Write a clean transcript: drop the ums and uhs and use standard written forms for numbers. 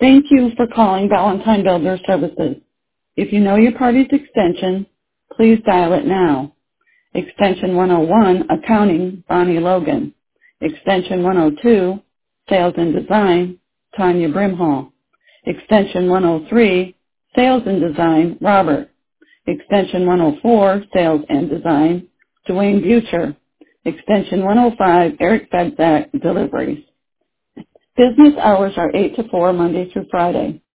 Thank you for calling Valentine Builder Services. If you know your party's extension, please dial it now. Extension 101, Accounting, Bonnie Logan. Extension 102, Sales and Design, Tanya Brimhall. Extension 103, Sales and Design, Robert. Extension 104, Sales and Design, Dwayne Butcher. Extension 105, Eric Fedzak, Deliveries. Business hours are 8 to 4 Monday through Friday.